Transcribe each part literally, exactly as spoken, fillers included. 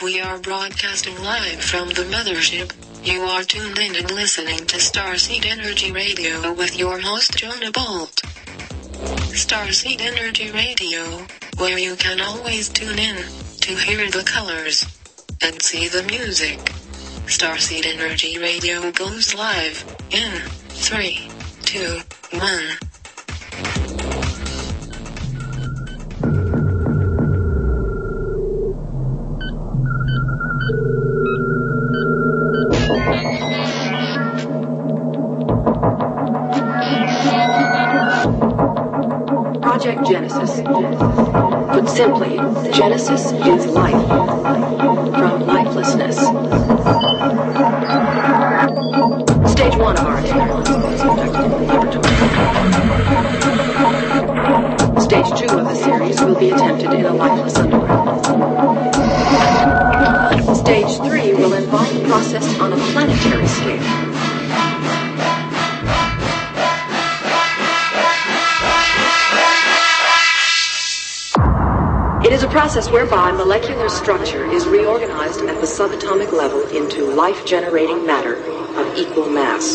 We are broadcasting live from the mothership. You are tuned in and listening to Starseed Energy Radio with your host Jonah Bolt. Starseed Energy Radio, where you can always tune in to hear the colors and see the music. Starseed Energy Radio goes live in three, two, one. Project Genesis. Put simply, Genesis is life. From lifelessness. Stage one of our experiment was conducted in the laboratory. Stage two of the series will be attempted in a lifeless underground. Stage three will involve the process on a planetary scale. It is a process whereby molecular structure is reorganized at the subatomic level into life-generating matter of equal mass.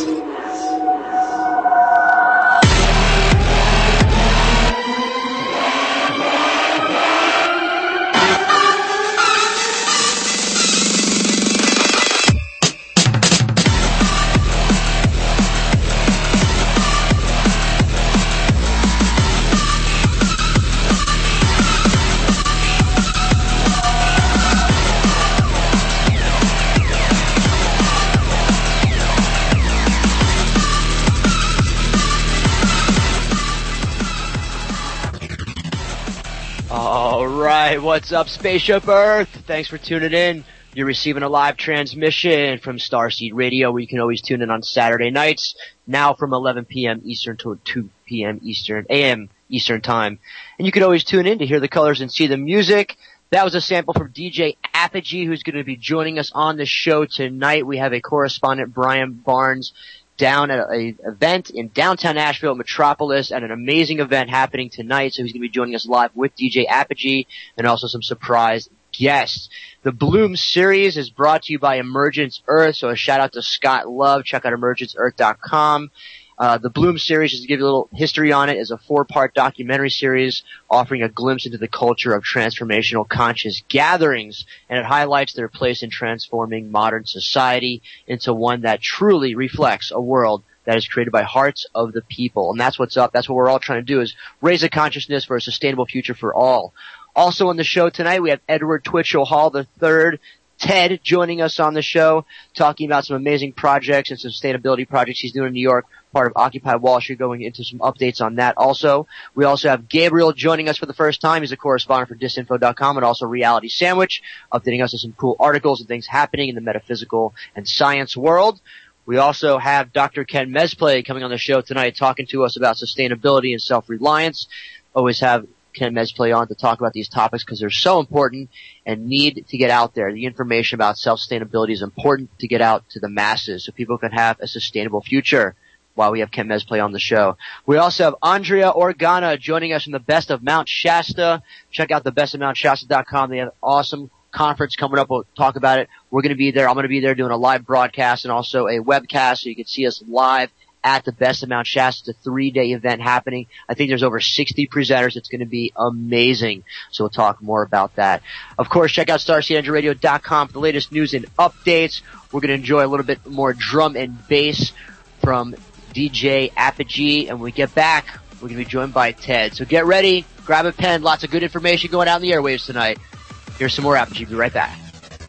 What's up, Spaceship Earth? Thanks for tuning in. You're receiving a live transmission from Starseed Radio, where you can always tune in on Saturday nights, now from eleven p.m. Eastern to two p.m. Eastern, a m. Eastern Time. And you can always tune in to hear the colors and see the music. That was a sample from D J Apogee, who's going to be joining us on the show tonight. We have a correspondent, Brian Barnes, down at an event in downtown Nashville, Metropolis, at an amazing event happening tonight. So he's going to be joining us live with D J Apogee and also some surprise guests. The Bloom series is brought to you by Emergence Earth. So a shout out to Scott Love. Check out emergence earth dot com. Uh, the Bloom series, just to give you a little history on it, is a four-part documentary series offering a glimpse into the culture of transformational conscious gatherings, and it highlights their place in transforming modern society into one that truly reflects a world that is created by hearts of the people. And that's what's up. That's what we're all trying to do, is raise a consciousness for a sustainable future for all. Also on the show tonight, we have Edward Twitchell Hall the third, Ted, joining us on the show, talking about some amazing projects and sustainability projects he's doing in New York, part of Occupy Wall Street, going into some updates on that also. We also have Gabriel joining us for the first time. He's a correspondent for disinfo dot com and also Reality Sandwich, updating us on some cool articles and things happening in the metaphysical and science world. We also have Doctor Ken Mesplay coming on the show tonight, talking to us about sustainability and self-reliance. Always have Ken Mesplay on to talk about these topics because they're so important and need to get out there. The information about self-sustainability is important to get out to the masses so people can have a sustainable future while we have Ken Mesplay on the show. We also have Andrea Organa joining us from the Best of Mount Shasta. Check out the best of mount shasta dot com. They have an awesome conference coming up. We'll talk about it. We're going to be there. I'm going to be there doing a live broadcast and also a webcast so you can see us live at the Best of Mount Shasta. It's a three-day event happening. I think there's over sixty presenters. It's going to be amazing. So we'll talk more about that. Of course, check out starseed energy radio dot com for the latest news and updates. We're going to enjoy a little bit more drum and bass from D J Apogee. And when we get back, we're going to be joined by Ted. So get ready. Grab a pen. Lots of good information going out in the airwaves tonight. Here's some more Apogee. Be right back.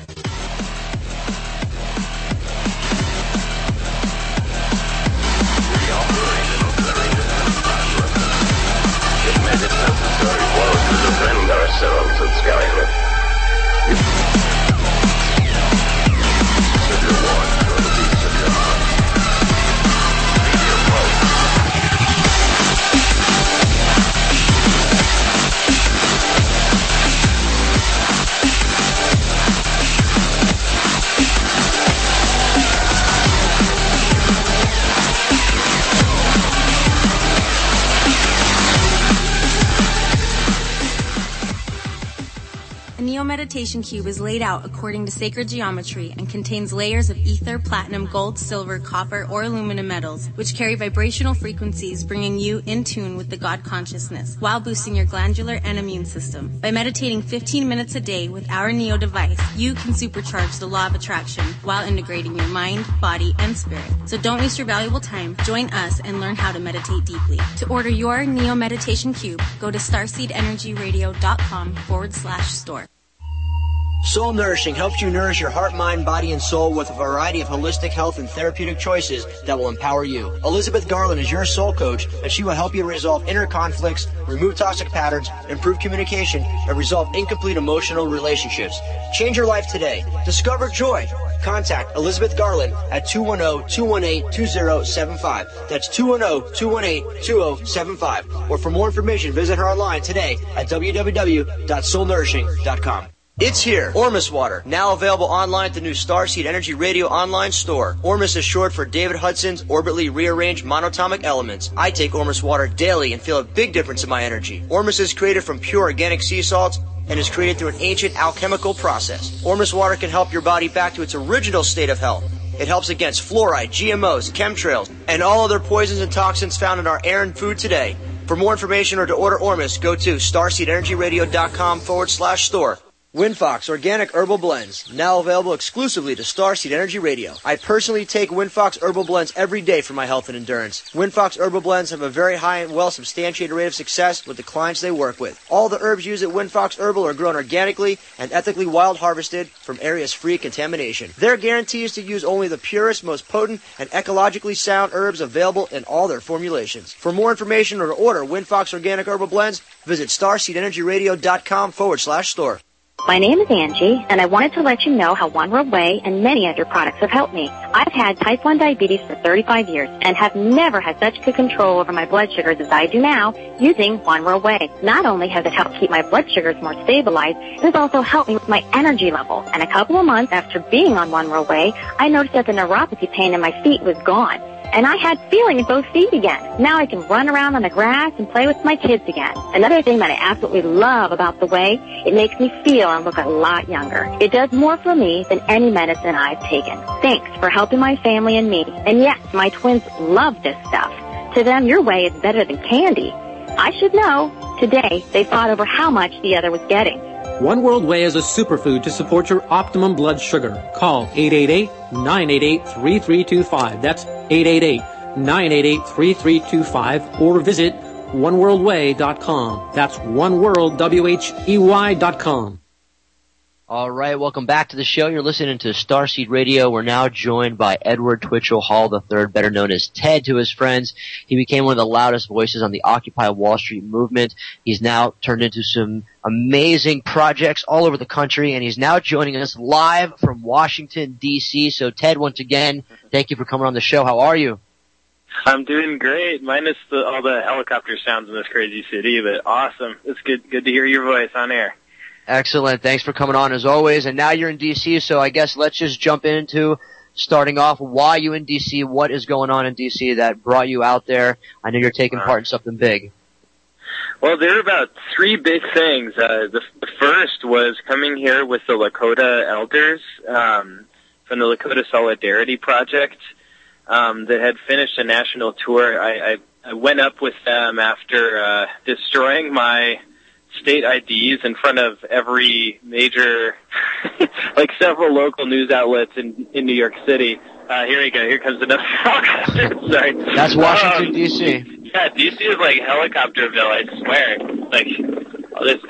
Defend ourselves at Skynet. If you want to the beats of your heart, leave your pulse. Meditation Cube is laid out according to sacred geometry and contains layers of ether, platinum, gold, silver, copper, or aluminum metals, which carry vibrational frequencies bringing you in tune with the God consciousness while boosting your glandular and immune system. By meditating fifteen minutes a day with our Neo device, you can supercharge the law of attraction while integrating your mind, body, and spirit. So don't waste your valuable time. Join us and learn how to meditate deeply. To order your Neo Meditation Cube, go to starseedenergyradio.com forward slash store. Soul Nourishing helps you nourish your heart, mind, body, and soul with a variety of holistic health and therapeutic choices that will empower you. Elizabeth Garland is your soul coach, and she will help you resolve inner conflicts, remove toxic patterns, improve communication, and resolve incomplete emotional relationships. Change your life today. Discover joy. Contact Elizabeth Garland at two one zero, two one eight, two zero seven five. That's two one zero, two one eight, two zero seven five. Or for more information, visit her online today at w w w dot soul nourishing dot com. It's here. Ormus Water, now available online at the new Starseed Energy Radio online store. Ormus is short for David Hudson's orbitally rearranged monatomic elements. I take Ormus Water daily and feel a big difference in my energy. Ormus is created from pure organic sea salts and is created through an ancient alchemical process. Ormus Water can help your body back to its original state of health. It helps against fluoride, G M Os, chemtrails, and all other poisons and toxins found in our air and food today. For more information or to order Ormus, go to starseedenergyradio.com forward slash store. WinFox Organic Herbal Blends, now available exclusively to Starseed Energy Radio. I personally take WinFox Herbal Blends every day for my health and endurance. WinFox Herbal Blends have a very high and well-substantiated rate of success with the clients they work with. All the herbs used at WinFox Herbal are grown organically and ethically wild harvested from areas free of contamination. Their guarantee is to use only the purest, most potent, and ecologically sound herbs available in all their formulations. For more information or to order WinFox Organic Herbal Blends, visit starseedenergyradio.com forward slash store. My name is Angie, and I wanted to let you know how One World Way and many other products have helped me. I've had type one diabetes for thirty-five years and have never had such good control over my blood sugars as I do now using One World Way. Not only has it helped keep my blood sugars more stabilized, it has also helped me with my energy level. And a couple of months after being on One World Way, I noticed that the neuropathy pain in my feet was gone. And I had feeling in both feet again. Now I can run around on the grass and play with my kids again. Another thing that I absolutely love about the Way, it makes me feel and look a lot younger. It does more for me than any medicine I've taken. Thanks for helping my family and me. And yes, my twins love this stuff. To them, your Way is better than candy. I should know. Today, they fought over how much the other was getting. One World Way is a superfood to support your optimum blood sugar. Call eight eight eight, nine eight eight, three three two five. That's eight eight eight, nine eight eight, three three two five. Or visit one world way dot com. That's oneworld, W H E Y dot com. All right, welcome back to the show. You're listening to Starseed Radio. We're now joined by Edward Twitchell Hall the third, better known as Ted to his friends. He became one of the loudest voices on the Occupy Wall Street movement. He's now turned into some amazing projects all over the country, and he's now joining us live from Washington, D C So, Ted, once again, thank you for coming on the show. How are you? I'm doing great, minus the, all the helicopter sounds in this crazy city, but awesome. It's good, good to hear your voice on air. Excellent. Thanks for coming on as always. And now you're in D C, so I guess let's just jump into starting off why you in D C, what is going on in D C that brought you out there. I know you're taking part in something big. Well, there are about three big things. Uh, the, the first was coming here with the Lakota elders um, from the Lakota Solidarity Project um, that had finished a national tour. I, I, I went up with them after uh, destroying my state I Ds in front of every major, like several local news outlets in, in New York City. Uh, here we go. Here comes another helicopter. Sorry. That's Washington, um, D C Yeah, D C is like Helicopterville, I swear. Like, all this.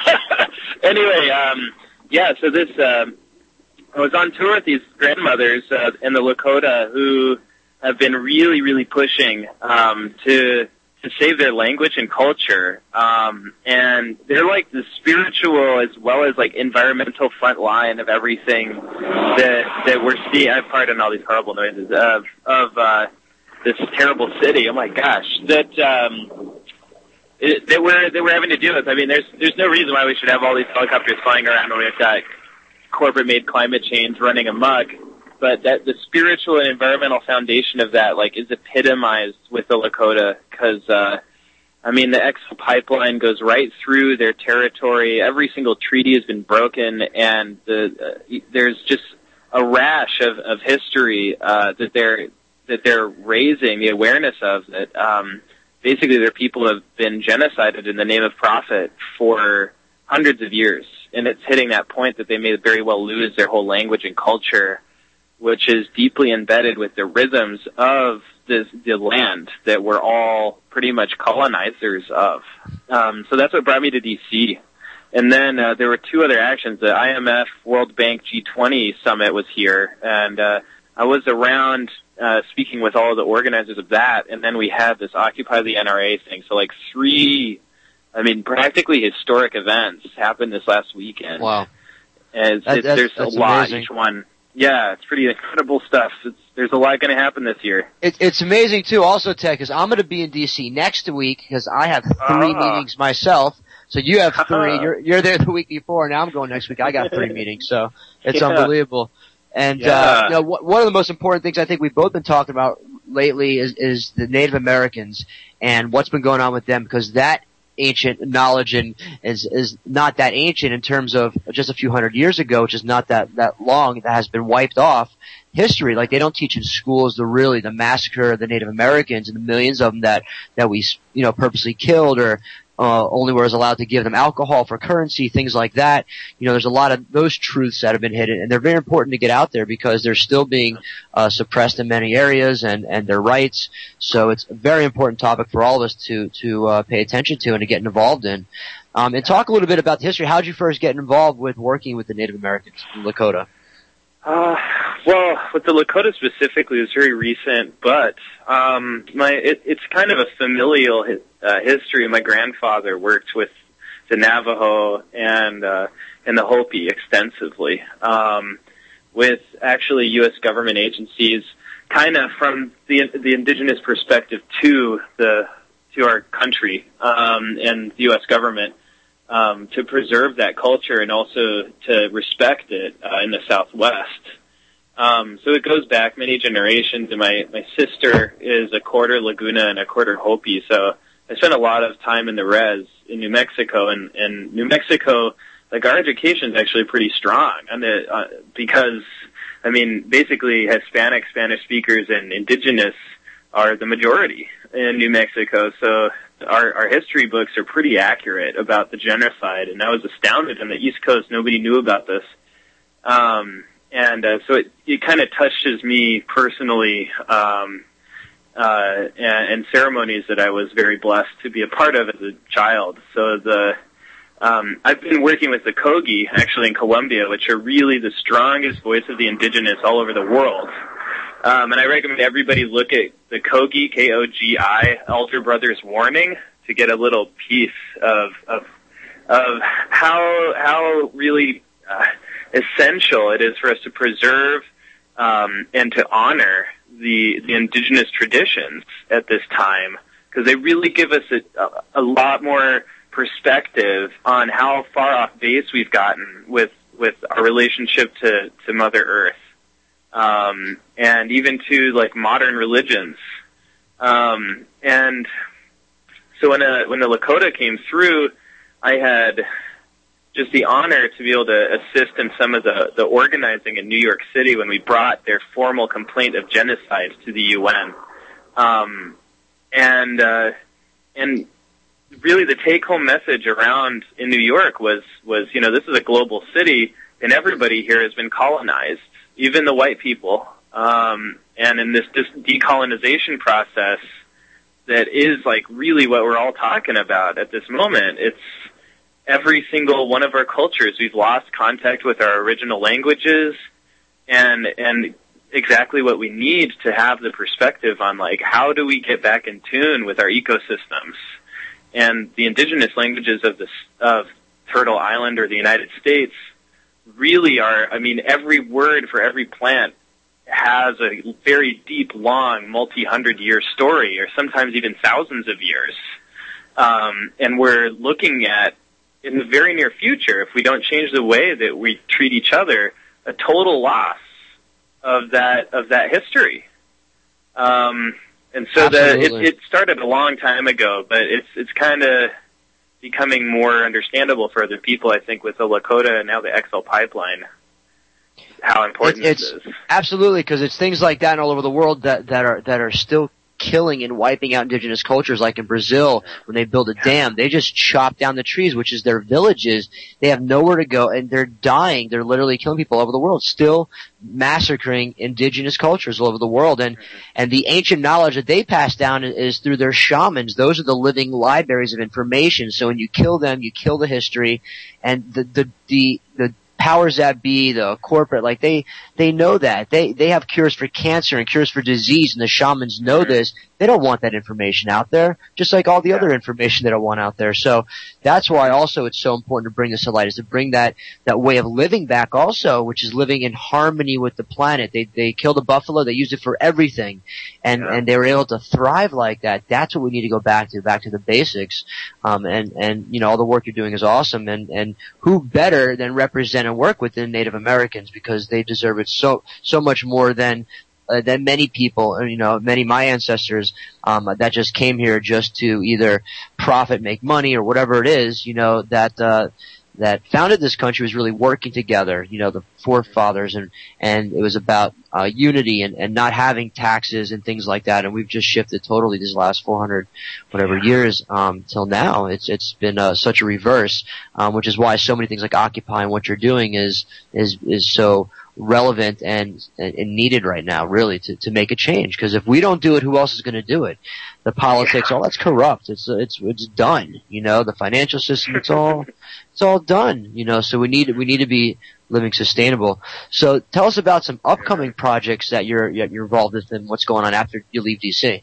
Anyway, um, yeah, so this, um, I was on tour with these grandmothers uh, in the Lakota who have been really, really pushing um, to to save their language and culture. Um, and they're like the spiritual as well as like environmental front line of everything that that we're seeing. I pardon all these horrible noises of of uh, this terrible city. Oh my gosh, that um, it, that we're that we're having to deal with. I mean, there's there's no reason why we should have all these helicopters flying around when we've got corporate-made climate change running amok. But that the spiritual and environmental foundation of that, like, is epitomized with the Lakota, because uh, I mean, the Exo pipeline goes right through their territory. Every single treaty has been broken, and the, uh, there's just a rash of, of history uh, that they're that they're raising the awareness of. That um, basically, their people have been genocided in the name of profit for hundreds of years, and it's hitting that point that they may very well lose their whole language and culture, which is deeply embedded with the rhythms of this, the land that we're all pretty much colonizers of. Um, so that's what brought me to D C. And then uh, there were two other actions. The I M F World Bank G twenty summit was here, and uh, I was around uh, speaking with all of the organizers of that, and then we had this Occupy the N R A thing. So like three, I mean, practically historic events happened this last weekend. Wow. And it's, That- it's, that's- there's that's a lot amazing. each one. Yeah, it's pretty incredible stuff. It's, there's a lot going to happen this year. It, it's amazing too, also, Ted, because I'm going to be in D C next week because I have three Ah. meetings myself. So you have three. Ah. You're you're there the week before. Now I'm going next week. I got three meetings, so it's Yeah. unbelievable. And Yeah. uh, you know, wh- one of the most important things I think we've both been talking about lately is is the Native Americans and what's been going on with them, because that ancient knowledge and is is not that ancient in terms of just a few hundred years ago, which is not that that long, that has been wiped off history. Like, they don't teach in schools the really the massacre of the Native Americans and the millions of them that that we you know purposely killed, or uh only was allowed to give them alcohol for currency, things like that. You know, there's a lot of those truths that have been hidden, and they're very important to get out there because they're still being uh suppressed in many areas, and and their rights. So it's a very important topic for all of us to to uh pay attention to and to get involved in. Um and talk a little bit about the history. How did you first get involved with working with the Native Americans in Lakota? Uh, well, with the Lakota specifically, it's very recent, but um, my it, it's kind of a familial hi- uh, history. My grandfather worked with the Navajo and uh, and the Hopi extensively, um, with actually U S government agencies, kind of from the the indigenous perspective to the to our country um, and the U S government. Um, to preserve that culture and also to respect it uh, in the Southwest. Um, so it goes back many generations, and my, my sister is a quarter Laguna and a quarter Hopi, so I spent a lot of time in the res in New Mexico, and, and New Mexico, like, our education is actually pretty strong, and the, uh, because, I mean, basically Hispanic, Spanish speakers, and indigenous are the majority in New Mexico, so Our, our history books are pretty accurate about the genocide, and I was astounded. On the East Coast, nobody knew about this. Um, and uh, so it, it kind of touches me personally, um, uh, and, and ceremonies that I was very blessed to be a part of as a child. So the um, I've been working with the Kogi, actually, in Colombia, which are really the strongest voice of the indigenous all over the world. Um, and I recommend everybody look at the Kogi, K O G I, Elder Brothers Warning, to get a little piece of of, of how how really uh, essential it is for us to preserve um, and to honor the the indigenous traditions at this time, because they really give us a, a lot more perspective on how far off base we've gotten with with our relationship to to Mother Earth. Um, and even to, like, modern religions. Um, and so when, a, when the Lakota came through, I had just the honor to be able to assist in some of the, the organizing in New York City when we brought their formal complaint of genocide to the U N. Um, and, uh, and really the take-home message around in New York was, was, you know, this is a global city, and everybody here has been colonized. Even the white people, um, and in this, this decolonization process that is, like, really what we're all talking about at this moment. It's every single one of our cultures. We've lost contact with our original languages, and and exactly what we need to have the perspective on, like, how do we get back in tune with our ecosystems. And the indigenous languages of this of Turtle Island or the United States really are, I mean, every word for every plant has a very deep, long, multi-hundred year story, or sometimes even thousands of years. Um, and we're looking at, in the very near future, if we don't change the way that we treat each other, a total loss of that, of that history. Um, And so the, it, Absolutely. it started a long time ago, but it's it's kind of becoming more understandable for other people, I think, with the Lakota and now the X L pipeline, how important It- this it's is. absolutely, because it's things like that all over the world that, that are that are still killing and wiping out indigenous cultures. Like in Brazil, when they build a dam, they just chop down the trees, which is their villages. They have nowhere to go, and they're dying. They're literally killing people all over the world, still massacring indigenous cultures all over the world. And and the ancient knowledge that they pass down is through their shamans. Those are the living libraries of information. So when you kill them, you kill the history, and the the the, the powers that be, the corporate, like they, they know that. They, they have cures for cancer and cures for disease, and the shamans know this. They don't want that information out there, just like all the other information they don't want out there. So that's why also it's so important to bring this to light, is to bring that, that way of living back also, which is living in harmony with the planet. They, they killed a buffalo, they used it for everything, and, Yeah. and they were able to thrive like that. That's what we need to go back to, back to the basics. Um, and, and, you know, all the work you're doing is awesome, and, and who better than represent and work with the Native Americans, because they deserve it so, so much more than, uh, than many people, you know, many of my ancestors, um, that just came here just to either profit, make money, or whatever it is, you know, that, uh, that founded this country was really working together, you know, the forefathers, and, and it was about, uh, unity and, and not having taxes and things like that. And we've just shifted totally these last four hundred whatever years, um, till now. It's, it's been, uh, such a reverse, um, which is why so many things like Occupy and what you're doing is, is, is so relevant and, and needed right now, really, to, to make a change. Because if we don't do it, who else is going to do it? The politics, all that's corrupt. It's, it's, it's done. You know, the financial system, it's all, it's all done. You know, so we need, we need to be living sustainable. So tell us about some upcoming projects that you're, you're involved with, and what's going on after you leave D C.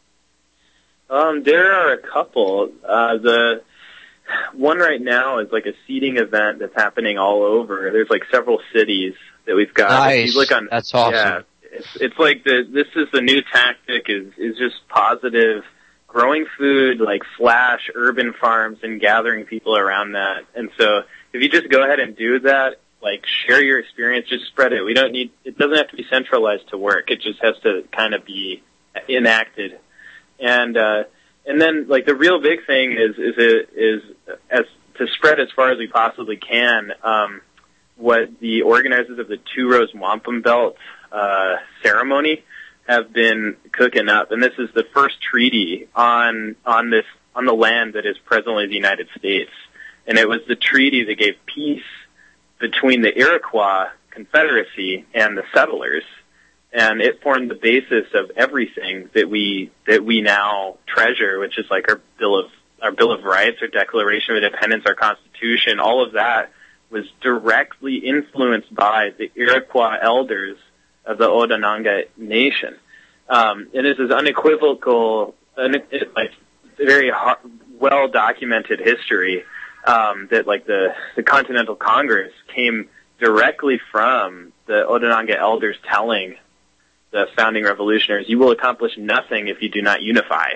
Um, there are a couple. Uh, the one right now is like a seeding event that's happening all over. There's like several cities that we've got. Nice. If you look on, That's awesome. Yeah, it's, it's like the, this is the new tactic, is, is just positive, growing food, like flash urban farms and gathering people around that. And so if you just go ahead and do that, like share your experience, just spread it. We don't need, it doesn't have to be centralized to work. It just has to kind of be enacted. And, uh, and then like the real big thing is, is it is as to spread as far as we possibly can, um, what the organizers of the Two Rose Wampum Belt, uh, ceremony have been cooking up. And this is the first treaty on, on this, on the land that is presently the United States. And it was the treaty that gave peace between the Iroquois Confederacy and the settlers. And it formed the basis of everything that we, that we now treasure, which is like our Bill of, our Bill of Rights, our Declaration of Independence, our Constitution. All of that was directly influenced by the Iroquois elders of the Onondaga Nation. Um, and this is unequivocal, un- like very hard, well documented history, um, that like the, the Continental Congress came directly from the Onondaga elders telling the founding revolutionaries, you will accomplish nothing if you do not unify.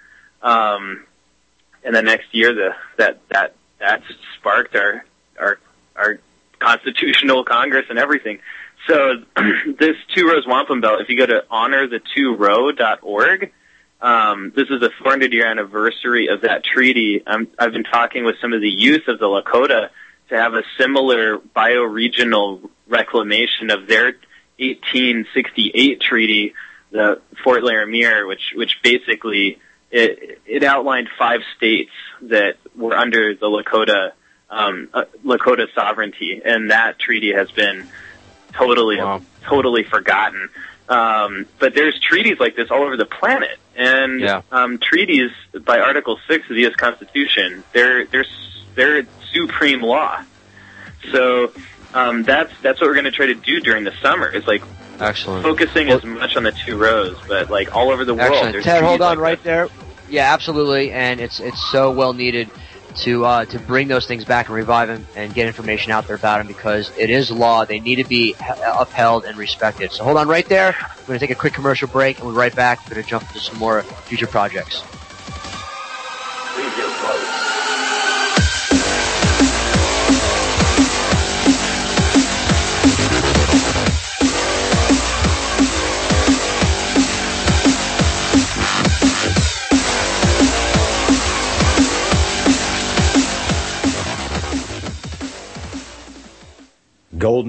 Um, and the next year, the, that, that, that sparked our, our, our constitutional Congress and everything. So this Two Rose Wampum Belt, if you go to honor the two row dot org, um, this is the four hundred year anniversary of that treaty. I'm, I've been talking with some of the youth of the Lakota to have a similar bioregional reclamation of their eighteen sixty-eight treaty, the Fort Laramie, which, which basically it, it outlined five states that were under the Lakota, um, uh, Lakota sovereignty, and that treaty has been totally, Wow. totally forgotten. Um, but there's treaties like this all over the planet, and Yeah. um, treaties by Article Six of the U S Constitution, they're they're they're supreme law. So um, that's that's what we're going to try to do during the summer. Is like Excellent. focusing Well- as much on the two rows, but like all over the world. Excellent. there's Ted, hold treaties on like right this. there. Yeah, absolutely, and it's it's so well needed to uh, to bring those things back and revive them and get information out there about them, because it is law. They need to be he- upheld and respected. So hold on right there. We're going to take a quick commercial break, and we'll be right back. We're going to jump into some more future projects. Leave your post.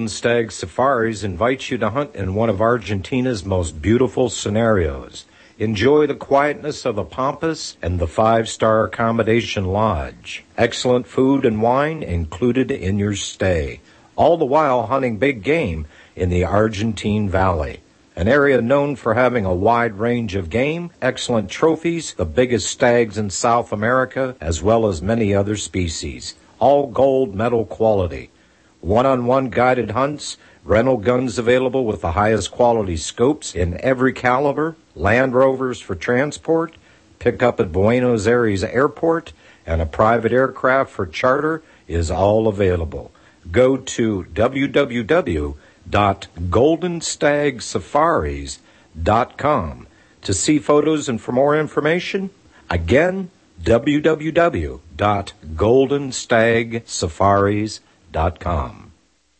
Golden Stag Safaris invites you to hunt in one of Argentina's most beautiful scenarios. Enjoy the quietness of the Pampas and the five-star accommodation lodge. Excellent food and wine included in your stay. All the while hunting big game in the Argentine Valley, an area known for having a wide range of game, excellent trophies, the biggest stags in South America, as well as many other species. All gold medal quality. One-on-one guided hunts, rental guns available with the highest quality scopes in every caliber, Land Rovers for transport, pick up at Buenos Aires Airport, and a private aircraft for charter is all available. Go to w w w dot golden stag safaris dot com to see photos and for more information. Again, w w w dot golden stag safaris dot com.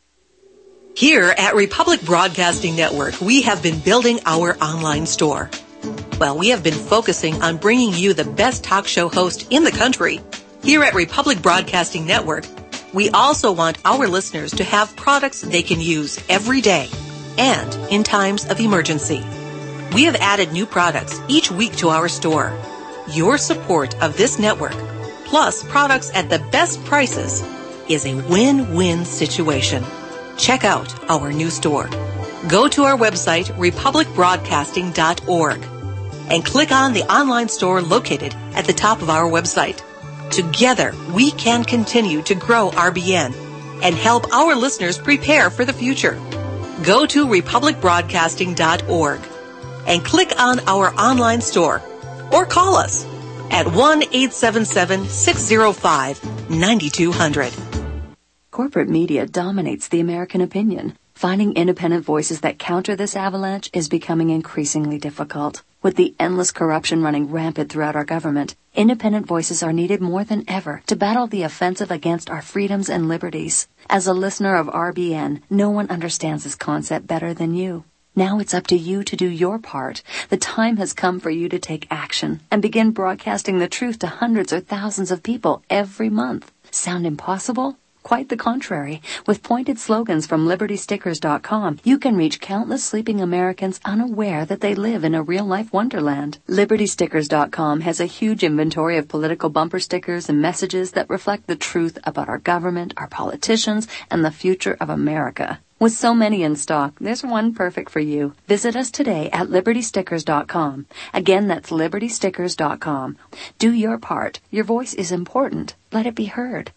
Here at Republic Broadcasting Network, we have been building our online store. Well, we have been focusing on bringing you the best talk show host in the country. Here at Republic Broadcasting Network, we also want our listeners to have products they can use every day and in times of emergency. We have added new products each week to our store. Your support of this network, plus products at the best prices, is a win-win situation. Check out our new store. Go to our website, republic broadcasting dot org, and click on the online store located at the top of our website. Together, we can continue to grow R B N and help our listeners prepare for the future. Go to republic broadcasting dot org and click on our online store or call us at one eight seven seven, six zero five, nine two zero zero. Corporate media dominates the American opinion. Finding independent voices that counter this avalanche is becoming increasingly difficult. With the endless corruption running rampant throughout our government, independent voices are needed more than ever to battle the offensive against our freedoms and liberties. As a listener of R B N, no one understands this concept better than you. Now it's up to you to do your part. The time has come for you to take action and begin broadcasting the truth to hundreds or thousands of people every month. Sound impossible? Quite the contrary. With pointed slogans from liberty stickers dot com, you can reach countless sleeping Americans unaware that they live in a real-life wonderland. liberty stickers dot com has a huge inventory of political bumper stickers and messages that reflect the truth about our government, our politicians, and the future of America. With so many in stock, there's one perfect for you. Visit us today at liberty stickers dot com. Again, that's liberty stickers dot com. Do your part. Your voice is important. Let it be heard.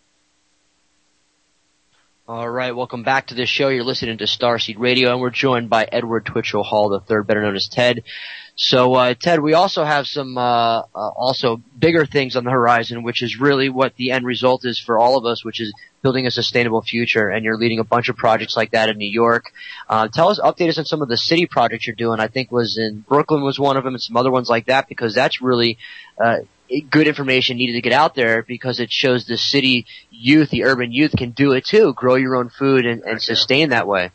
All right, welcome back to the show. You're listening to Starseed Radio, and we're joined by Edward Twitchell Hall the third, better known as Ted. So, uh, Ted, we also have some, uh, uh, also bigger things on the horizon, which is really what the end result is for all of us, which is building a sustainable future. And you're leading a bunch of projects like that in New York. Uh, tell us, update us on some of the city projects you're doing. I think was in Brooklyn was one of them, and some other ones like that, because that's really, uh, good information needed to get out there, because it shows the city youth, the urban youth, can do it too. Grow your own food and, and sustain that way.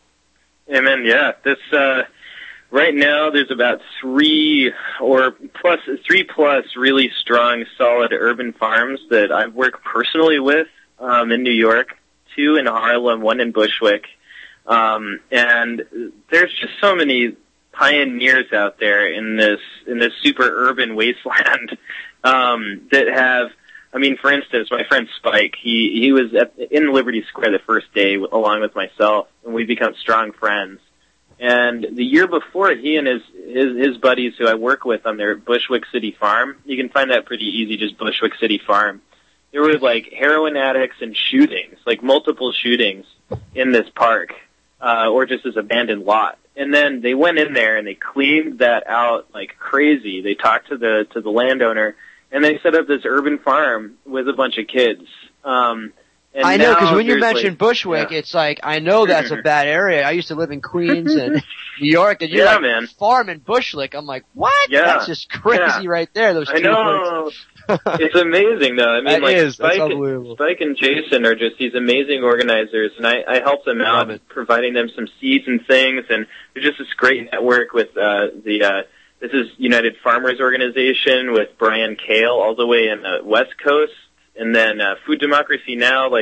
Amen. Yeah. This, uh, right now there's about three or plus, three plus really strong, solid urban farms that I work personally with, um, in New York, two in Harlem, one in Bushwick. Um, and there's just so many pioneers out there in this in this super urban wasteland um, that have. I mean, for instance, my friend Spike, he he was at, in Liberty Square the first day along with myself, and we become strong friends. And the year before, he and his his, his buddies who I work with on their Bushwick City Farm, you can find that pretty easy, just Bushwick City Farm. There were like heroin addicts and shootings, like multiple shootings in this park, uh, or just this abandoned lot. And then they went in there and they cleaned that out like crazy. They talked to the to the landowner, and they set up this urban farm with a bunch of kids. Um, and I know, because when you mentioned like, Bushwick, yeah. it's like, I know that's a bad area. I used to live in Queens and New York, and you're yeah, like, man. farm in Bushwick. I'm like, what? Yeah. That's just crazy yeah. right there. Those two I know. It's amazing, though. I mean, that like is. Spike, That's unbelievable. Spike and Jason are just these amazing organizers, and I, I help them out, providing them some seeds and things. And there's just this great network with uh, the uh, this is United Farmers Organization with Brian Kale all the way in the West Coast, and then uh, Food Democracy Now, like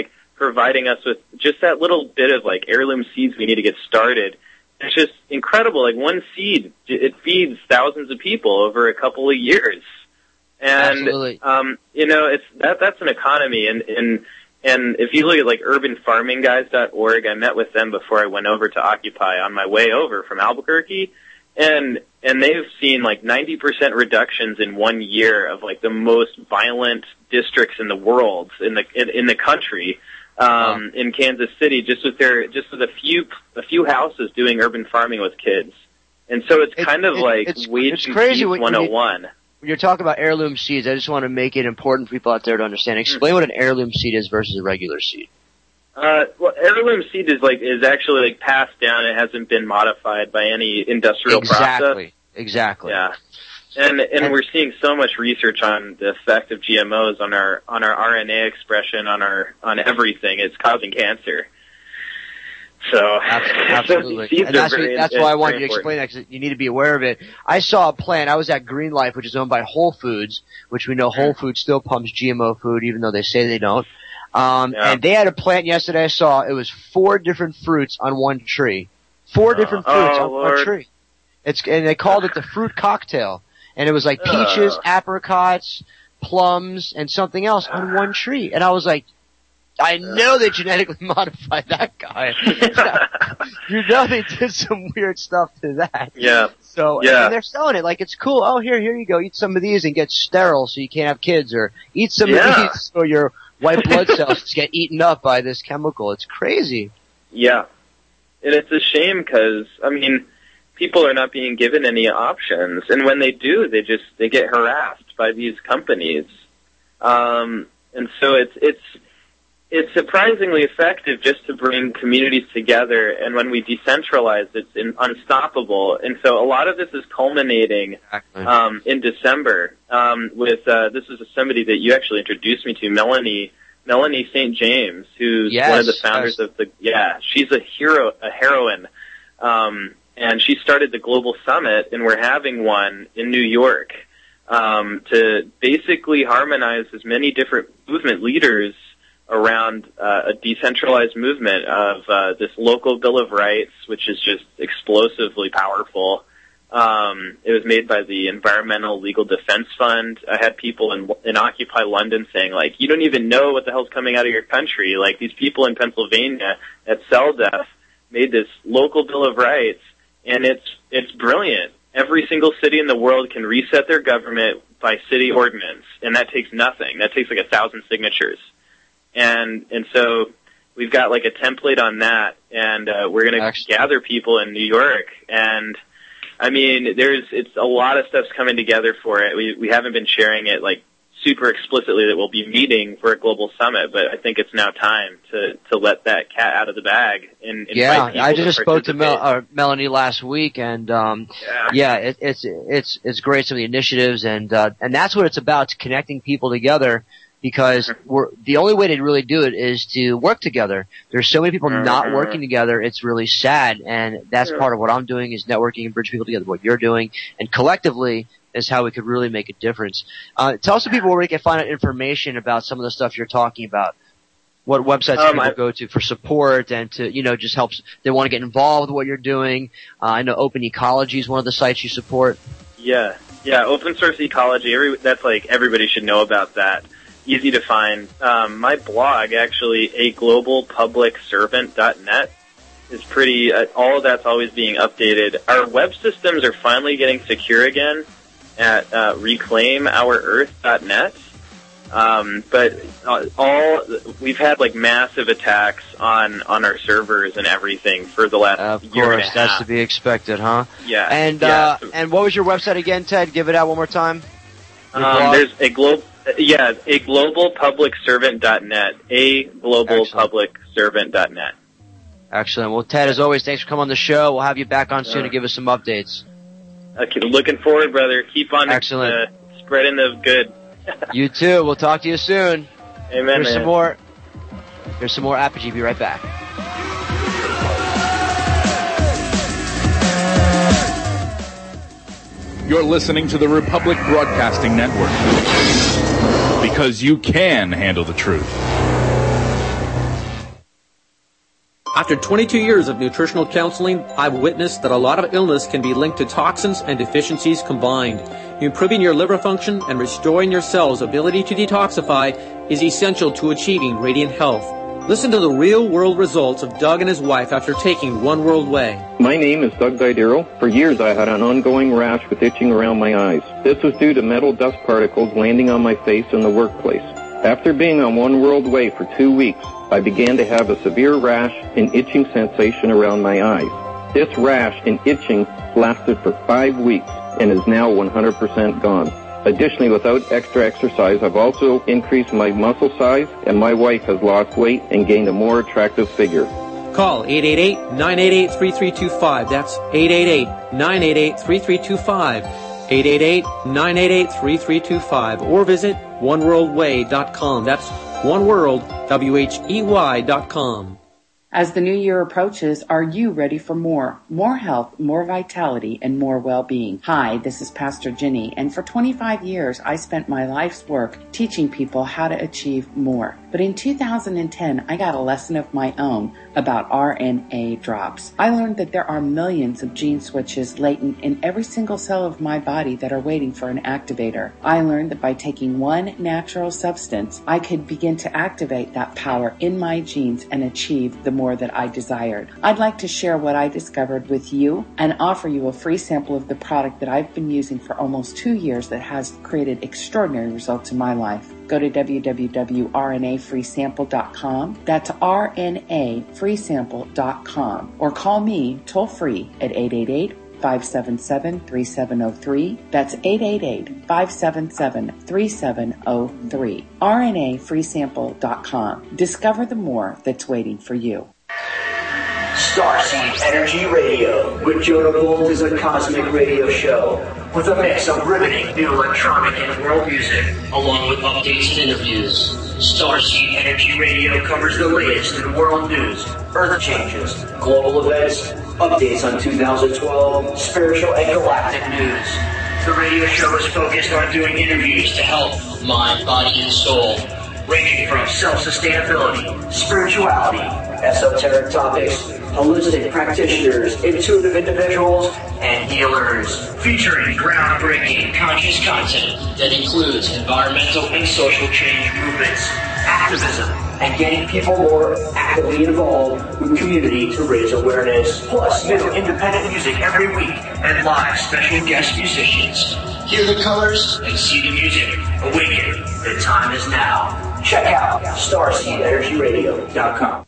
providing us with just that little bit of like heirloom seeds we need to get started. It's just incredible. Like one seed, it feeds thousands of people over a couple of years. And, Absolutely. um, you know, it's, that, that's an economy. And, and, and if you look at like urban farming guys dot org, I met with them before I went over to Occupy on my way over from Albuquerque. And, and they've seen like ninety percent reductions in one year of like the most violent districts in the world, in the, in, in the country, um, wow. in Kansas City, just with their, just with a few, a few houses doing urban farming with kids. And so it's, it's kind of it, like it's, wage it's crazy one oh one. When you're talking about heirloom seeds, I just want to make it important for people out there to understand. Explain mm-hmm. what an heirloom seed is versus a regular seed. Uh, well, heirloom seed is like, is actually like passed down. It hasn't been modified by any industrial exactly. process. Exactly. Yeah. And, and, and we're seeing so much research on the effect of G M Os on our, on our R N A expression, on our, on everything. It's causing cancer. So, absolutely. so and that's, very, that's why I wanted you to explain that, because you need to be aware of it. I saw a plant. I was at Green Life, which is owned by Whole Foods, which we know Whole Foods still pumps G M O food, even though they say they don't. Um, yeah. and they had a plant yesterday I saw. It was four different fruits on one tree. Four different oh, fruits oh, on Lord. one tree. It's, and they called it the fruit cocktail. And it was like peaches, uh. apricots, plums, and something else on one tree. And I was like, I know they genetically modified that guy. You know they did some weird stuff to that. Yeah. So, yeah. and they're selling it like it's cool. Oh, here, here you go. Eat some of these and get sterile so you can't have kids, or eat some yeah. of these so your white blood cells get eaten up by this chemical. It's crazy. Yeah. And it's a shame because, I mean, people are not being given any options. And when they do, they just, they get harassed by these companies. Um, and so it's, it's, It's surprisingly effective just to bring communities together, and when we decentralize, it's in, unstoppable. And so a lot of this is culminating um, in December um, with uh, this is somebody that you actually introduced me to, Melanie Melanie Saint James, who's yes, one of the founders yes. of the yeah, she's a hero, a heroine, um, and she started the Global Summit, and we're having one in New York um, to basically harmonize as many different movement leaders around uh, a decentralized movement of uh, this local Bill of Rights, which is just explosively powerful. Um, it was made by the Environmental Legal Defense Fund. I had people in, in Occupy London saying, like, you don't even know what the hell's coming out of your country. Like, these people in Pennsylvania at CellDef made this local Bill of Rights, and it's it's brilliant. Every single city in the world can reset their government by city ordinance, and that takes nothing. That takes like a thousand signatures. And, and so we've got like a template on that, and, uh, we're gonna gather people in New York. And, I mean, there's, it's a lot of stuff's coming together for it. We, we haven't been sharing it like super explicitly that we'll be meeting for a global summit, but I think it's now time to, to let that cat out of the bag and invite yeah, people I just to spoke to Mel, uh, Melanie last week, and, um, yeah, yeah it, it's, it's, it's great, some of the initiatives, and, uh, and that's what it's about, it's connecting people together. Because we're, the only way to really do it is to work together. There's so many people not working together, it's really sad, and that's Yeah. part of what I'm doing is networking and bridging people together, what you're doing, and collectively is how we could really make a difference. Uh, tell some people where we can find out information about some of the stuff you're talking about. What websites Um, people I- go to for support and to, you know, just helps, they want to get involved with what you're doing. Uh, I know Open Ecology is one of the sites you support. Yeah, yeah, open source ecology, every, that's like, everybody should know about that. Easy to find. Um, my blog, actually, a global public servant dot net, is pretty, uh, all of that's always being updated. Our web systems are finally getting secure again at uh, reclaim our earth dot net. Um, but uh, all, we've had like massive attacks on, on our servers and everything for the last Of year and a course, half. that's to be expected, huh? Yeah. And, yeah. uh, and what was your website again, Ted? Give it out one more time. Your Um, blog? there's a global, yeah, a global public servant dot net, a global public servant dot net. Excellent. Well, Ted, as always, thanks for coming on the show. We'll have you back on soon Uh, to give us some updates. Okay, looking forward, brother. Keep on Excellent. Uh, spreading the good. You too. We'll talk to you soon. Amen, Here's man. some more. Here's some more Apogee. Be right back. You're listening to the Republic Broadcasting Network. Because you can handle the truth. After twenty-two years of nutritional counseling, I've witnessed that a lot of illness can be linked to toxins and deficiencies combined. Improving your liver function and restoring your cells' ability to detoxify is essential to achieving radiant health. Listen to the real-world results of Doug and his wife after taking One World Way. My name is Doug Didero. For years I had an ongoing rash with itching around my eyes. This was due to metal dust particles landing on my face in the workplace. After being on One World Way for two weeks, I began to have a severe rash and itching sensation around my eyes. This rash and itching lasted for five weeks and is now one hundred percent gone. Additionally, without extra exercise, I've also increased my muscle size, and my wife has lost weight and gained a more attractive figure. Call eight eight eight, nine eight eight, three three two five. That's eight eight eight, nine eight eight, three three two five. eight eight eight, nine eight eight, three three two five. Or visit one world way dot com. That's one world, W H E Y dot com. As the new year approaches, are you ready for more? More health, more vitality, and more well-being. Hi, this is Pastor Ginny, and for twenty-five years, I spent my life's work teaching people how to achieve more. But in two thousand ten, I got a lesson of my own about R N A drops. I learned that there are millions of gene switches latent in every single cell of my body that are waiting for an activator. I learned that by taking one natural substance, I could begin to activate that power in my genes and achieve the more that I desired. I'd like to share what I discovered with you and offer you a free sample of the product that I've been using for almost two years that has created extraordinary results in my life. Go to w w w dot r n a free sample dot com. That's R N A free sample dot com. Or call me toll free at eight eight eight, five seven seven, three seven zero three. That's eight eight eight, five seven seven, three seven zero three. R N A free sample dot com. Discover the more that's waiting for you. Starseed Energy Radio with Jonah Bolt is a cosmic radio show with a mix of riveting new electronic and world music, along with updates and interviews. Starseed Energy Radio covers the latest in world news, earth changes, global events, updates on two thousand twelve, spiritual and galactic news. The radio show is focused on doing interviews to help mind, body, and soul, ranging from self-sustainability, spirituality, esoteric topics, holistic practitioners, intuitive individuals, and healers. Featuring groundbreaking conscious content that includes environmental and social change movements, activism, and getting people more actively involved with community to raise awareness. Plus new independent music every week and live special guest musicians. Hear the colors and see the music. Awaken. The time is now. Check out starseed energy radio dot com.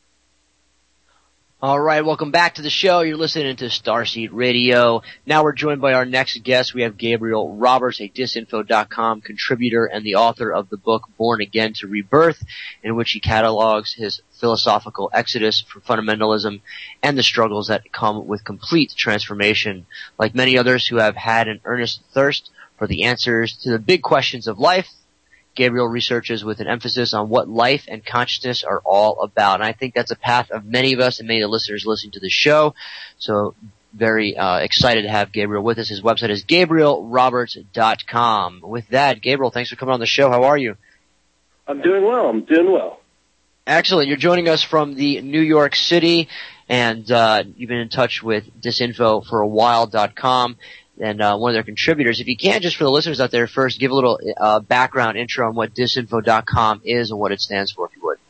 All right, welcome back to the show. You're listening to Starseed Radio. Now we're joined by our next guest. We have Gabriel Roberts, a disinfo dot com contributor and the author of the book Born Again to Rebirth, in which he catalogs his philosophical exodus from fundamentalism and the struggles that come with complete transformation. Like many others who have had an earnest thirst for the answers to the big questions of life, Gabriel researches with an emphasis on what life and consciousness are all about. And I think that's a path of many of us and many of the listeners listening to the show. So very uh, excited to have Gabriel with us. His website is gabriel roberts dot com. With that, Gabriel, thanks for coming on the show. How are you? I'm doing well. I'm doing well. Excellent. You're joining us from the New York City, and uh, you've been in touch with disinfo for a while dot com. And uh, one of their contributors. If you can, just for the listeners out there, first give a little uh, background intro on what disinfo dot com is and what it stands for, if you would.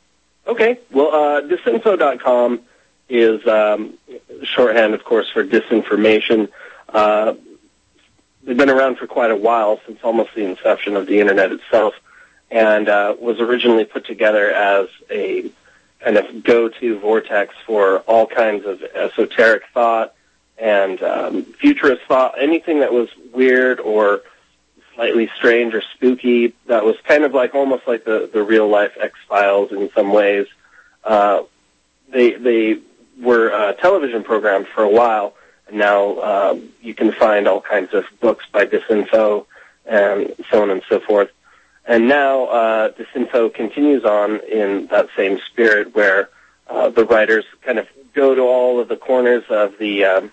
Okay. Well, uh, disinfo dot com is um, shorthand, of course, for disinformation. Uh, they've been around for quite a while, since almost the inception of the Internet itself, and uh, was originally put together as a kind of go-to vortex for all kinds of esoteric thought, and um, futurist thought, anything that was weird or slightly strange or spooky, that was kind of like almost like the, the real-life X-Files in some ways. Uh, they they were a television program for a while, and now um, you can find all kinds of books by Disinfo and so on and so forth. And now uh, Disinfo continues on in that same spirit where uh, the writers kind of go to all of the corners of the um,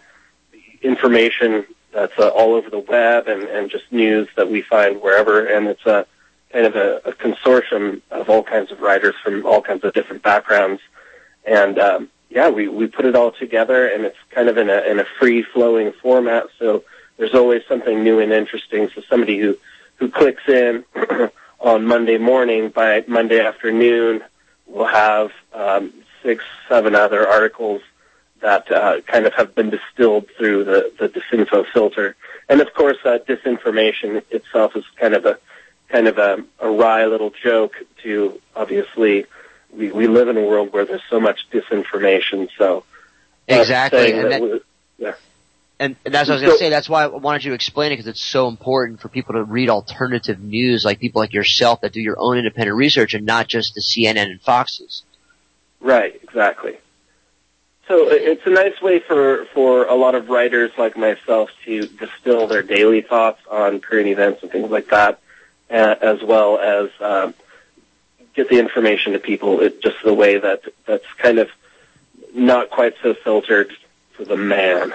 information that's uh, all over the web and, and just news that we find wherever, and it's a kind of a, a consortium of all kinds of writers from all kinds of different backgrounds. And um, yeah, we, we put it all together, and it's kind of in a in a free-flowing format, so there's always something new and interesting. So somebody who, who clicks in on Monday morning, by Monday afternoon, will have um, six, seven other articles that uh, kind of have been distilled through the, the Disinfo filter. And, of course, uh, disinformation itself is kind of a kind of a, a wry little joke to, obviously, we, we live in a world where there's so much disinformation, so... Exactly. And, that, we, yeah. and that's what I was going to say. That's why I wanted you to explain it, because it's so important for people to read alternative news, like people like yourself that do your own independent research and not just the C N N and Foxes. Right, exactly. So it's a nice way for, for a lot of writers like myself to distill their daily thoughts on current events and things like that, uh, as well as um, get the information to people it, just the way that that's kind of not quite so filtered for the man.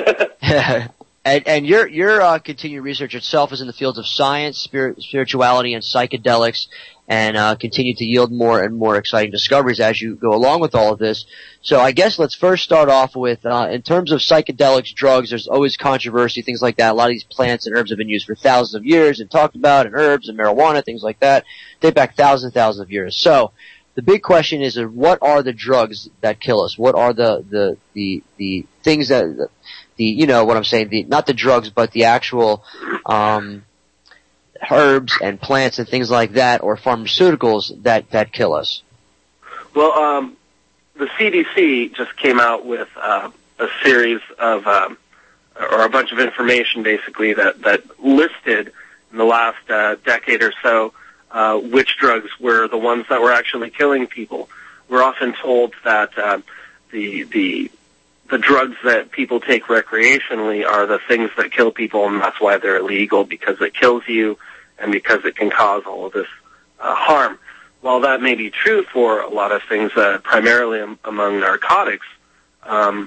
and, and your your uh, continued research itself is in the fields of science, spirit, spirituality, and psychedelics, and uh, continue to yield more and more exciting discoveries as you go along with all of this. So I guess let's first start off with, uh, in terms of psychedelics, drugs, there's always controversy, things like that. A lot of these plants and herbs have been used for thousands of years and talked about, and herbs and marijuana, things like that, date back thousands and thousands of years. So the big question is, what are the drugs that kill us? What are the, the, the, the things that, the, you know what I'm saying, the, not the drugs, but the actual, um, herbs and plants and things like that, or pharmaceuticals that, that kill us? Well, um, the C D C just came out with, uh, a series of, um, or a bunch of information basically that, that listed in the last, uh, decade or so, Uh, which drugs were the ones that were actually killing people. We're often told that uh, the the the drugs that people take recreationally are the things that kill people, and that's why they're illegal, because it kills you and because it can cause all of this uh, harm. While that may be true for a lot of things, uh, primarily am- among narcotics, um,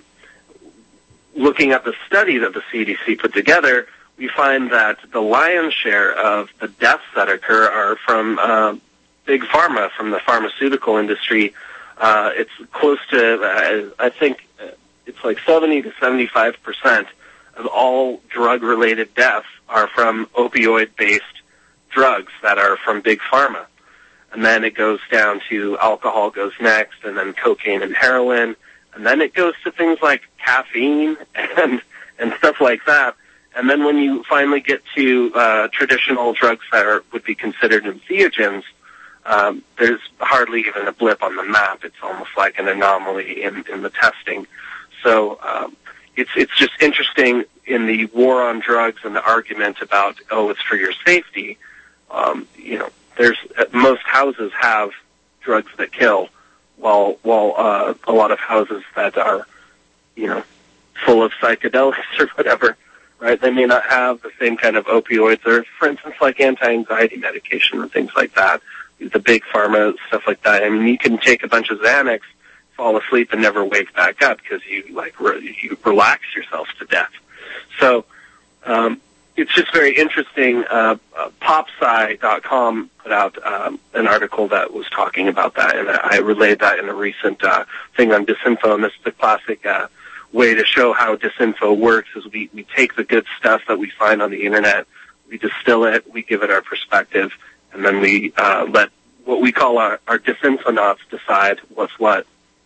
looking at the study that the C D C put together, we find that the lion's share of the deaths that occur are from uh, big pharma, from the pharmaceutical industry. Uh, it's close to, uh, I think, it's like seventy to seventy-five percent of all drug-related deaths are from opioid-based drugs that are from big pharma. And then it goes down to alcohol goes next, and then cocaine and heroin, and then it goes to things like caffeine and and stuff like that. And then when you finally get to uh, traditional drugs that are, would be considered entheogens, um, there's hardly even a blip on the map. It's almost like an anomaly in, in the testing. So um, it's it's just interesting in the war on drugs and the argument about, oh, it's for your safety. Um, you know, there's most houses have drugs that kill, while while uh, a lot of houses that are, you know, full of psychedelics or whatever. Right, they may not have the same kind of opioids, or, for instance, like anti-anxiety medication and things like that. The big pharma stuff like that. I mean, you can take a bunch of Xanax, fall asleep, and never wake back up because you like re- you relax yourself to death. So um, it's just very interesting. Uh, uh, Popsci dot com put out um, an article that was talking about that, and I relayed that in a recent uh, thing on Disinfo. And this is the classic. Uh, way to show how Disinfo works is we, we take the good stuff that we find on the internet, we distill it, we give it our perspective, and then we uh, let what we call our, our Disinfonauts decide what's what.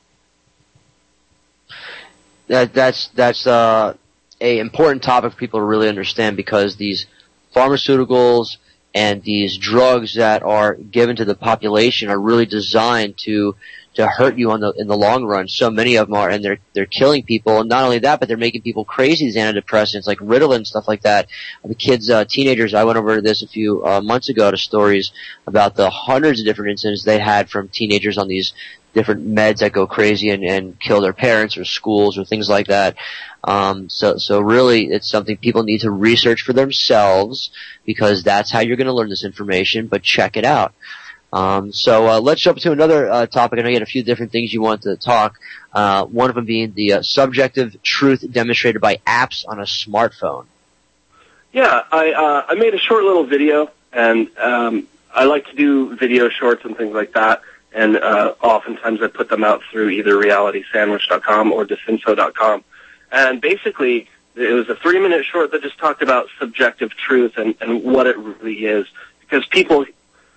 That, that's that's uh, a important topic for people to really understand, because these pharmaceuticals and these drugs that are given to the population are really designed to to hurt you on the in the long run. So many of them are, and they're they're killing people. And not only that, but they're making people crazy. These antidepressants like Ritalin and stuff like that. The kids, uh, teenagers. I went over this a few uh, months ago to stories about the hundreds of different incidents they had from teenagers on these different meds that go crazy and, and kill their parents or schools or things like that. Um, so so really, it's something people need to research for themselves, because that's how you're going to learn this information. But check it out. Um, so uh, let's jump to another uh, topic. I know you had a few different things you want to talk. Uh, one of them being the uh, subjective truth demonstrated by apps on a smartphone. Yeah, I uh, I made a short little video, and um, I like to do video shorts and things like that. and uh, oftentimes I put them out through either reality sandwich dot com or disinfo dot com. And basically, it was a three-minute short that just talked about subjective truth and, and what it really is, because people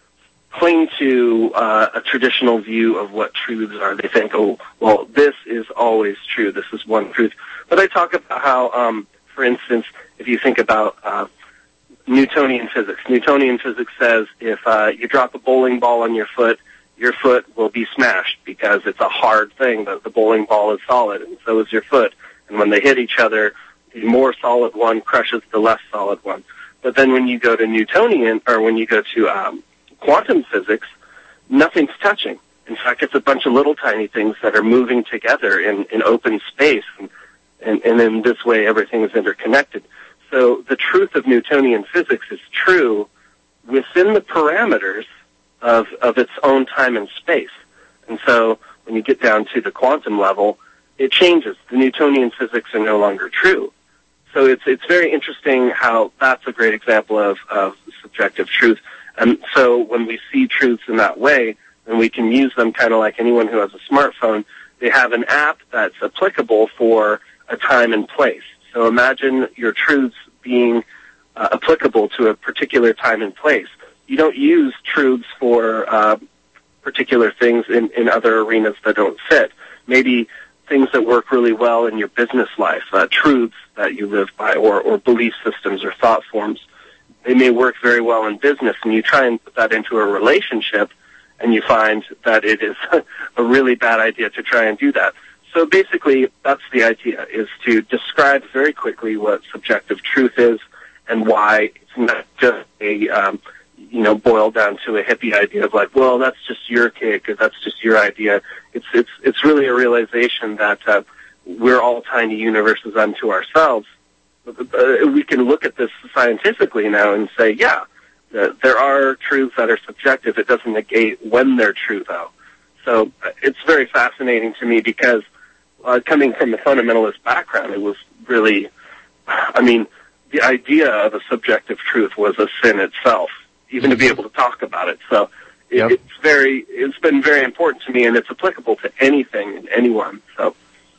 cling to uh, a traditional view of what truths are. They think, oh, well, this is always true. This is one truth. But I talk about how, um, for instance, if you think about uh, Newtonian physics, Newtonian physics says if uh, you drop a bowling ball on your foot, your foot will be smashed because it's a hard thing. The, the bowling ball is solid, and so is your foot. And when they hit each other, the more solid one crushes the less solid one. But then when you go to Newtonian, or when you go to um, quantum physics, nothing's touching. In fact, it's a bunch of little tiny things that are moving together in, in open space, and, and, and in this way everything is interconnected. So the truth of Newtonian physics is true within the parameters of, of its own time and space. And so when you get down to the quantum level, it changes. The Newtonian physics are no longer true. So it's it's very interesting how that's a great example of, of subjective truth. And so when we see truths in that way, then we can use them kind of like anyone who has a smartphone. They have an app that's applicable for a time and place. So imagine your truths being uh, applicable to a particular time and place. You don't use truths for uh, particular things in, in other arenas that don't fit. Maybe things that work really well in your business life, uh, truths that you live by, or, or belief systems or thought forms. They may work very well in business, and you try and put that into a relationship, and you find that it is a really bad idea to try and do that. So basically, that's the idea, is to describe very quickly what subjective truth is and why it's not just a, um, you know, boiled down to a hippie idea of like, well, that's just your kick, or that's just your idea. It's it's it's really a realization that uh, we're all tiny universes unto ourselves. Uh, we can look at this scientifically now and say, yeah, uh, there are truths that are subjective. It doesn't negate when they're true, though. So uh, it's very fascinating to me because uh, coming from a fundamentalist background, it was really, I mean, the idea of a subjective truth was a sin itself, even to be able to talk about it. So it, yep. it's very, it's been very important to me, and it's applicable to anything and anyone. So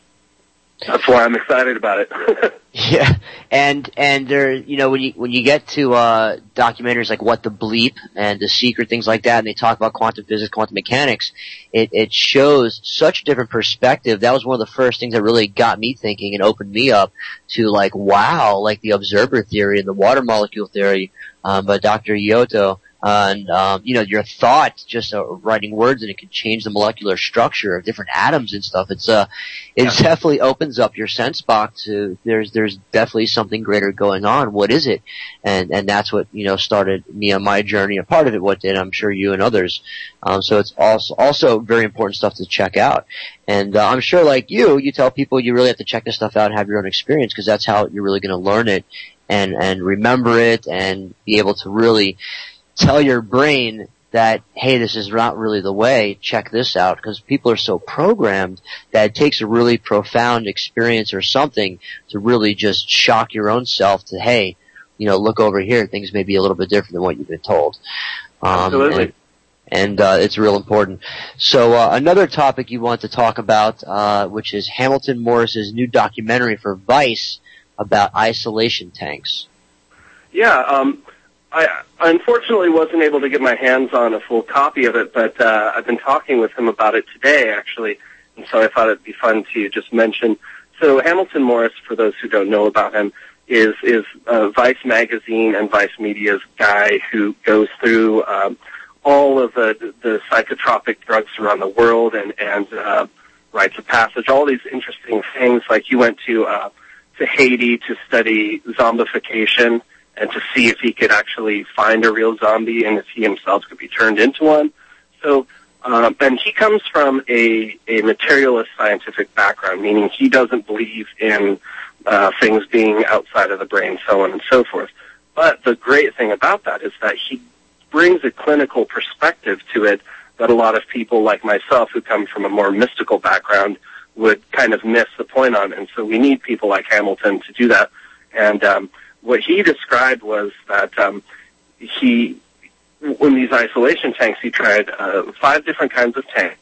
that's why I'm excited about it. Yeah, and and there, you know, when you when you get to uh documentaries like What the Bleep and The Secret, things like that, and they talk about quantum physics, quantum mechanics, it it shows such a different perspective. That was one of the first things that really got me thinking and opened me up to like, wow, like the observer theory and the water molecule theory um, by Doctor Ioto. Uh, and, um, you know, your thought, just uh, writing words, and it can change the molecular structure of different atoms and stuff. It's, uh, it yeah. definitely opens up your sense box to, there's, there's definitely something greater going on. What is it? And, and that's what, you know, started me on my journey. A part of it, what did, I'm sure you and others. Um, so it's also, also very important stuff to check out. And, uh, I'm sure like you, you tell people you really have to check this stuff out and have your own experience, because that's how you're really going to learn it and, and remember it and be able to really tell your brain that, hey, this is not really the way, check this out, because people are so programmed that it takes a really profound experience or something to really just shock your own self to, hey, you know, look over here, things may be a little bit different than what you've been told. Um, Absolutely. And, and uh, it's real important. So uh, another topic you want to talk about, uh, which is Hamilton Morris's new documentary for Vice about isolation tanks. Yeah, um, I unfortunately wasn't able to get my hands on a full copy of it, but uh, I've been talking with him about it today, actually, and so I thought it'd be fun to just mention. So Hamilton Morris, for those who don't know about him, is is uh, Vice Magazine and Vice Media's guy who goes through um, all of the, the psychotropic drugs around the world and, and uh, rites of passage, all these interesting things. Like he went to uh, to Haiti to study zombification and to see if he could actually find a real zombie and if he himself could be turned into one. So, um, and he comes from a, a materialist scientific background, meaning he doesn't believe in uh, things being outside of the brain, so on and so forth. But the great thing about that is that he brings a clinical perspective to it that a lot of people like myself who come from a more mystical background would kind of miss the point on. And so we need people like Hamilton to do that. And um, what he described was that um, he in these isolation tanks, he tried uh, five different kinds of tanks,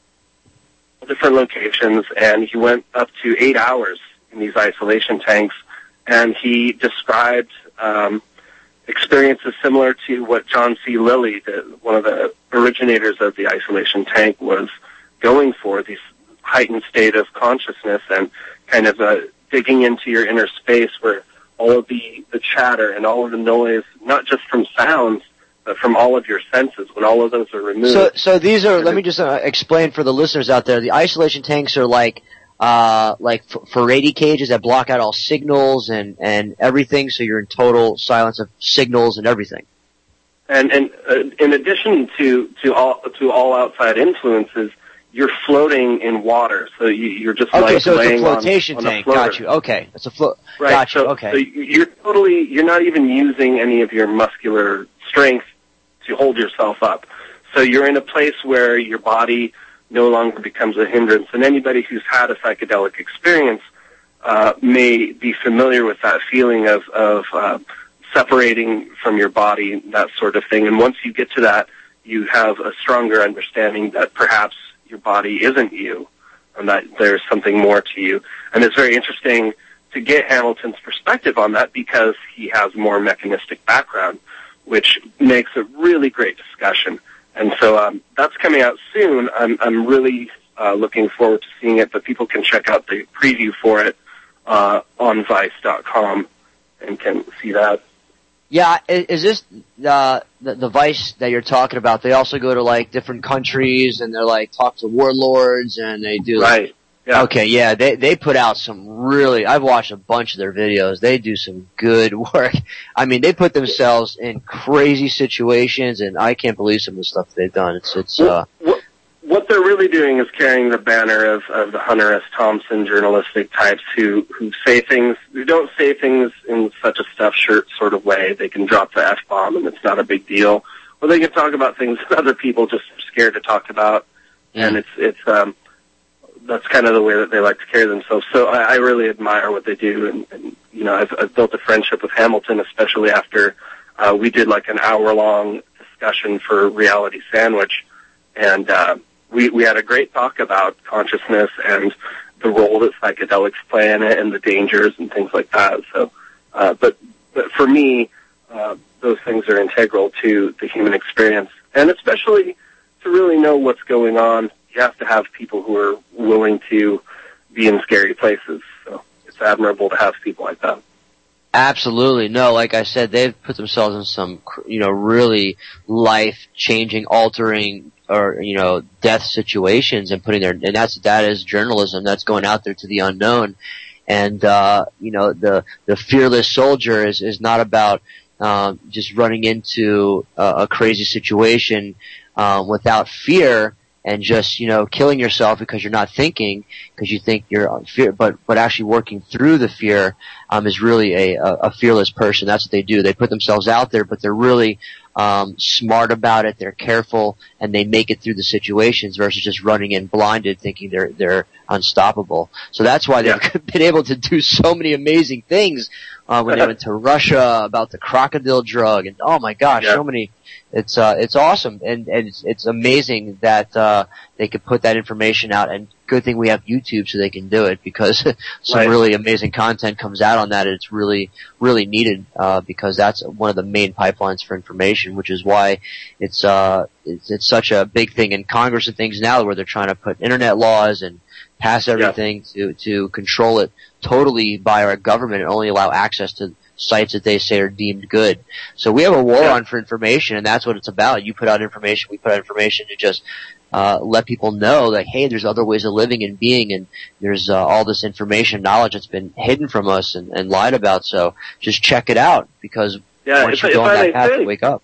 different locations, and he went up to eight hours in these isolation tanks, and he described um, experiences similar to what John C. Lilly, the, one of the originators of the isolation tank, was going for, these heightened state of consciousness and kind of uh, digging into your inner space where all of the, the chatter and all of the noise, not just from sounds, but from all of your senses, when all of those are removed. So, so these are, let me just uh, explain for the listeners out there, the isolation tanks are like, uh, like f- Faraday cages that block out all signals and, and everything, so you're in total silence of signals and everything. And, and uh, in addition to, to all, to all outside influences, you're floating in water, so you, you're just okay, like so laying it's a flotation on, tank. on a Got you. Okay, it's a float. Right. Got you. So, okay. So you're totally, you're not even using any of your muscular strength to hold yourself up. So you're in a place where your body no longer becomes a hindrance. And anybody who's had a psychedelic experience uh, may be familiar with that feeling of, of uh, separating from your body, that sort of thing. And once you get to that, you have a stronger understanding that perhaps your body isn't you, and that there's something more to you. And it's very interesting to get Hamilton's perspective on that because he has more mechanistic background, which makes a really great discussion. And so um, that's coming out soon. I'm, I'm really uh, looking forward to seeing it, but people can check out the preview for it uh, on Vice dot com and can see that. Yeah, is this uh, the, the Vice that you're talking about? They also go to like different countries and they're like talk to warlords and they do. Like, right. Yeah. Okay. Yeah. They they put out some really. I've watched a bunch of their videos. They do some good work. I mean, they put themselves in crazy situations, and I can't believe some of the stuff they've done. It's it's. Uh, what, what they're really doing is carrying the banner of, of the Hunter S. Thompson journalistic types who, who say things, who don't say things in such a stuffed shirt sort of way. They can drop the F-bomb and it's not a big deal. Or they can talk about things that other people just are scared to talk about. Yeah. And it's, it's, um, that's kind of the way that they like to carry themselves. So I, I really admire what they do. And, and you know, I've, I've built a friendship with Hamilton, especially after, uh, we did like an hour long discussion for Reality Sandwich. And, uh, We, we had a great talk about consciousness and the role that psychedelics play in it and the dangers and things like that. So, uh, but, but for me, uh, those things are integral to the human experience. And especially to really know what's going on, you have to have people who are willing to be in scary places. So it's admirable to have people like that. Absolutely. No, like I said, they've put themselves in some, you know, really life-changing, altering, or, you know, death situations and putting their, and that's, that is journalism. That's going out there to the unknown. And, uh, you know, the, the fearless soldier is, is not about, um, just running into a, a crazy situation, um, without fear and just, you know, killing yourself because you're not thinking, because you think you're on fear, but, but actually working through the fear, um, is really a, a, a fearless person. That's what they do. They put themselves out there, but they're really, um, smart about it. They're careful and they make it through the situations versus just running in blinded thinking they're, they're unstoppable. So that's why they've yeah. been able to do so many amazing things, uh, when they went to Russia about the crocodile drug and oh my gosh, yeah. so many, it's, uh, it's awesome and, and it's, it's amazing that, uh, they could put that information out and good thing we have YouTube so they can do it because some right. really amazing content comes out on that and it's really, really needed, uh, because that's one of the main pipelines for information, which is why it's, uh, it's, it's such a big thing in Congress and things now where they're trying to put internet laws and pass everything yeah. to, to control it totally by our government and only allow access to sites that they say are deemed good. So we have a war yeah. on for information and that's what it's about. You put out information, we put out information to just Uh, let people know that, hey, there's other ways of living and being, and there's uh, all this information, knowledge that's been hidden from us and, and lied about. So just check it out, because yeah, once if, you go on that path, say, you wake up.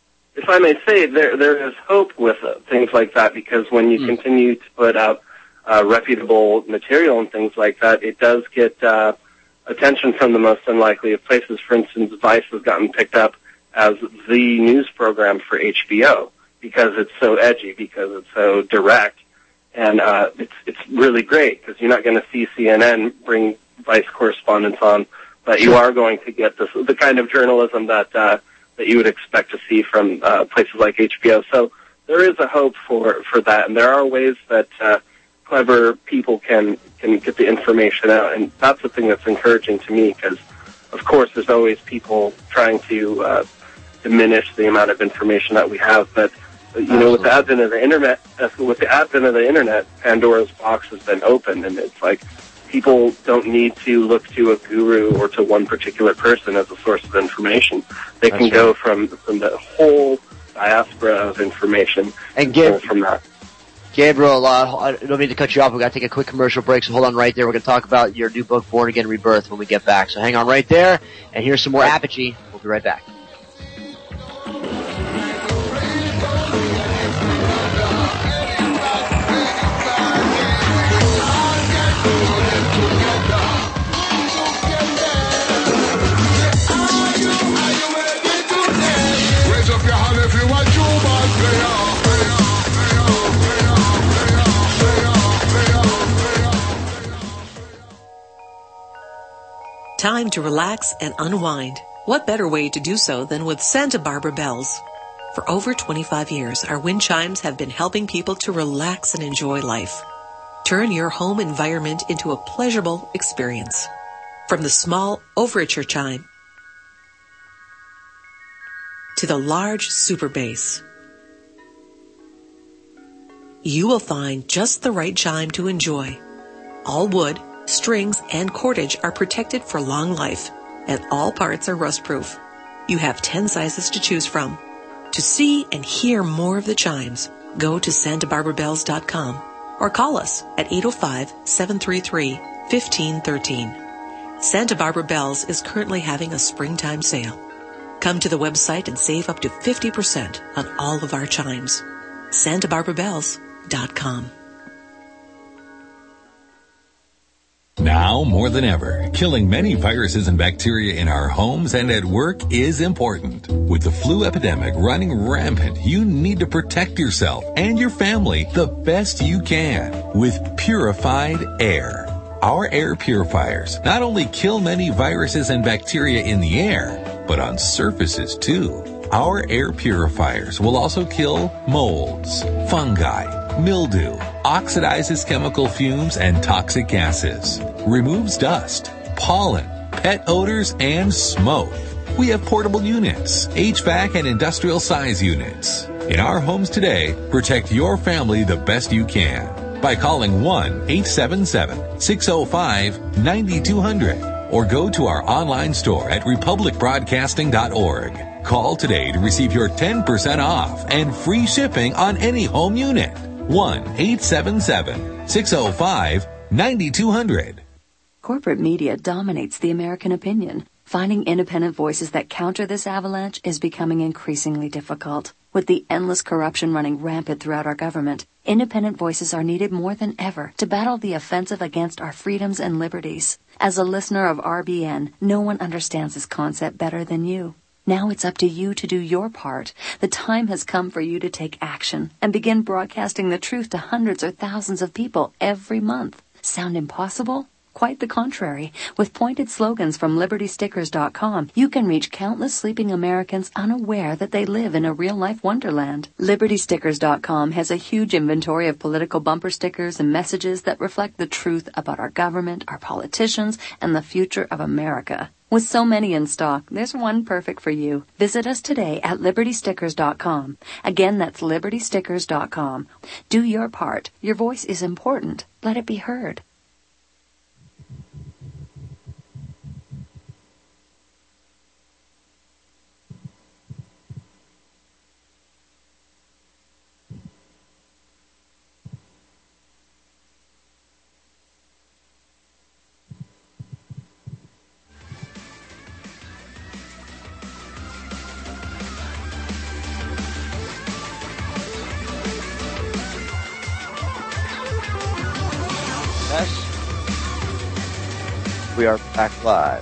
If I may say, there there is hope with uh, things like that, because when you mm. continue to put out uh, reputable material and things like that, it does get uh, attention from the most unlikely of places. For instance, Vice has gotten picked up as the news program for H B O. Because it's so edgy, because it's so direct, and uh, it's it's really great because you're not going to see C N N bring Vice correspondents on, but you are going to get this, the kind of journalism that uh, that you would expect to see from uh, places like H B O. So there is a hope for, for that, and there are ways that uh, clever people can, can get the information out, and that's the thing that's encouraging to me, because, of course, there's always people trying to uh, diminish the amount of information that we have, but you know, with the advent of the internet, uh, with the advent of the internet, Pandora's box has been opened, and it's like people don't need to look to a guru or to one particular person as a source of information. They can That's go right. from from the whole diaspora of information And Gab- pull from that. Gabriel, uh, I don't mean to cut you off. We've got to take a quick commercial break, so hold on right there. We're going to talk about your new book, Born Again Rebirth, when we get back. So hang on right there, and here's some more Apogee. We'll be right back. Raise up your hand if you are true ball player. Time to relax and unwind. What better way to do so than with Santa Barbara Bells? For over twenty-five years, our wind chimes have been helping people to relax and enjoy life. Turn your home environment into a pleasurable experience. From the small overture chime to the large super bass, you will find just the right chime to enjoy. All wood, strings, and cordage are protected for long life, and all parts are rust-proof. You have ten sizes to choose from. To see and hear more of the chimes, go to santa barbara bells dot com or call us at eight oh five, seven three three, one five one three. Santa Barbara Bells is currently having a springtime sale. Come to the website and save up to fifty percent on all of our chimes. santa barbara bells dot com. Now more than ever, killing many viruses and bacteria in our homes and at work is important. With the flu epidemic running rampant, you need to protect yourself and your family the best you can with purified air. Our air purifiers not only kill many viruses and bacteria in the air, but on surfaces too. Our air purifiers will also kill molds, fungi, mildew, oxidizes chemical fumes and toxic gases, removes dust, pollen, pet odors, and smoke. We have portable units, H V A C and industrial size units. In our homes today, protect your family the best you can by calling one eight seven seven, six oh five, nine two hundred or go to our online store at republic broadcasting dot org. Call today to receive your ten percent off and free shipping on any home unit. one eight seven seven, six oh five, nine two hundred. Corporate media dominates the American opinion. Finding independent voices that counter this avalanche is becoming increasingly difficult. With the endless corruption running rampant throughout our government, independent voices are needed more than ever to battle the offensive against our freedoms and liberties. As a listener of R B N, no one understands this concept better than you. Now it's up to you to do your part. The time has come for you to take action and begin broadcasting the truth to hundreds or thousands of people every month. Sound impossible? Quite the contrary. With pointed slogans from liberty stickers dot com, you can reach countless sleeping Americans unaware that they live in a real-life wonderland. liberty stickers dot com has a huge inventory of political bumper stickers and messages that reflect the truth about our government, our politicians, and the future of America. With so many in stock, there's one perfect for you. Visit us today at liberty stickers dot com. Again, that's liberty stickers dot com. Do your part. Your voice is important. Let it be heard. We are back live.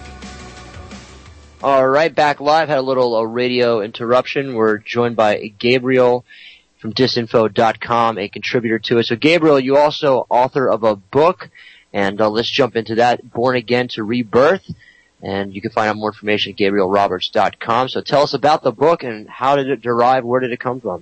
Alright, back live. Had a little uh, radio interruption. We're joined by Gabriel from disinfo dot com, a contributor to it. So Gabriel, you also author of a book, and uh, let's jump into that, Born Again to Rebirth. And you can find out more information at gabriel roberts dot com. So tell us about the book and how did it derive, where did it come from?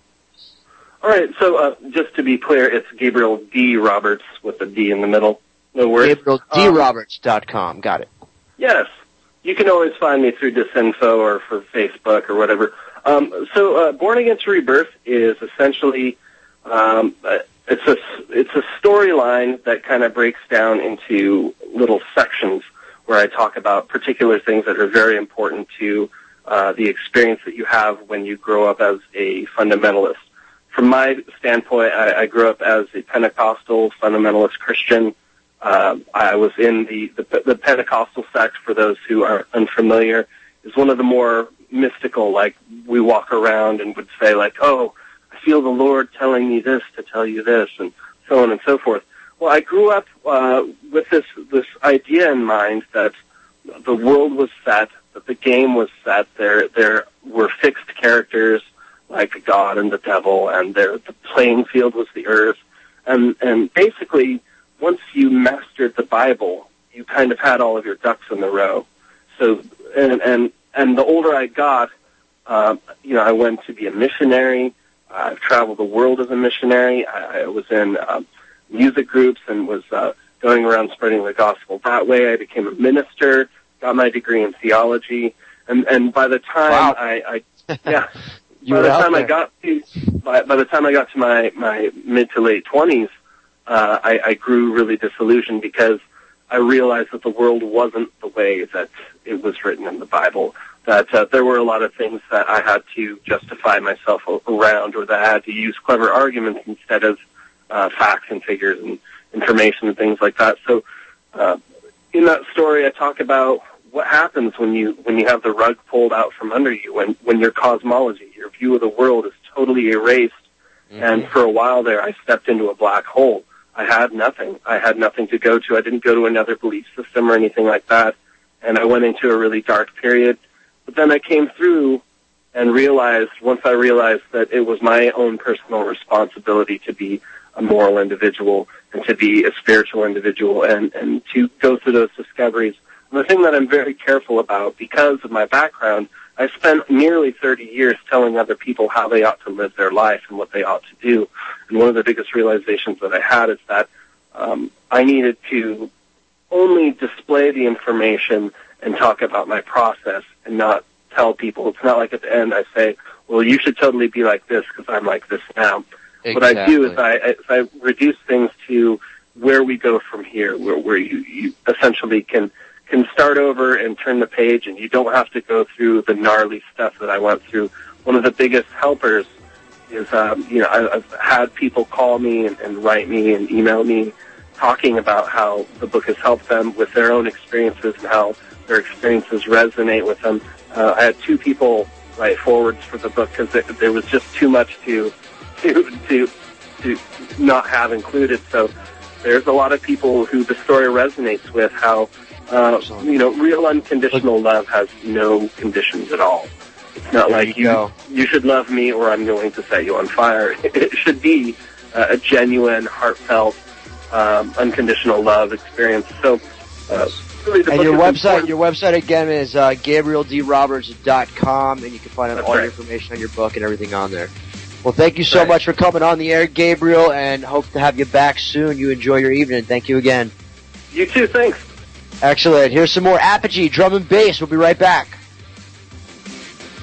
All right, so uh, just to be clear, it's Gabriel D. Roberts with a D in the middle. No worries. gabriel d roberts dot com. Um, Got it. Yes. You can always find me through Disinfo or for Facebook or whatever. Um, so uh, Born Against Rebirth is essentially um, it's a it's a storyline that kind of breaks down into little sections where I talk about particular things that are very important to uh, the experience that you have when you grow up as a fundamentalist. From my standpoint, I, I grew up as a Pentecostal fundamentalist Christian. Uh, I was in the, the the Pentecostal sect, for those who are unfamiliar, is one of the more mystical, like we walk around and would say like, oh, I feel the Lord telling me this to tell you this, and so on and so forth. Well, I grew up uh, with this this idea in mind that the world was set, that the game was set. There there were fixed characters like God and the devil, and there the playing field was the earth, and and basically, once you mastered the Bible, you kind of had all of your ducks in a row. So, and and and the older I got, uh, you know, I went to be a missionary. I've traveled the world as a missionary. I, I was in uh, music groups and was uh, going around spreading the gospel that way. I became a minister, got my degree in theology, and and by the time wow. I, I yeah, you by the time there. I got to by, by the time I got to my my mid to late twenties. Uh, I, I grew really disillusioned because I realized that the world wasn't the way that it was written in the Bible, that uh, there were a lot of things that I had to justify myself around, or that I had to use clever arguments instead of uh, facts and figures and information and things like that. So uh, in that story, I talk about what happens when you when you have the rug pulled out from under you, when, when your cosmology, your view of the world is totally erased. Mm-hmm. And for a while there, I stepped into a black hole. I had nothing. I had nothing to go to. I didn't go to another belief system or anything like that. And I went into a really dark period. But then I came through and realized, once I realized that it was my own personal responsibility to be a moral individual and to be a spiritual individual and, and to go through those discoveries. And the thing that I'm very careful about, because of my background, I spent nearly thirty years telling other people how they ought to live their life and what they ought to do. And one of the biggest realizations that I had is that um, I needed to only display the information and talk about my process and not tell people. It's not like at the end I say, well, you should totally be like this because I'm like this now. Exactly. What I do is I, is I reduce things to where we go from here, where, where you, you essentially can can start over and turn the page, and you don't have to go through the gnarly stuff that I went through. One of the biggest helpers is, um, you know, I, I've had people call me and, and write me and email me talking about how the book has helped them with their own experiences and how their experiences resonate with them. Uh, I had two people write forwards for the book because it, there was just too much to, to, to, to not have included. So there's a lot of people who the story resonates with, how Uh, you know, real unconditional love has no conditions at all. It's not there like you, you you should love me or I'm going to set you on fire. It should be uh, a genuine, heartfelt, um, unconditional love experience. So, uh, really the and book your is website, important. your website again is uh, gabriel d roberts dot com, and you can find out That's all right. the information on your book and everything on there. Well, thank you so Right. much for coming on the air, Gabriel, and hope to have you back soon. You enjoy your evening. Thank you again. You too, thanks. Excellent. Here's some more Apogee, drum and bass. We'll be right back.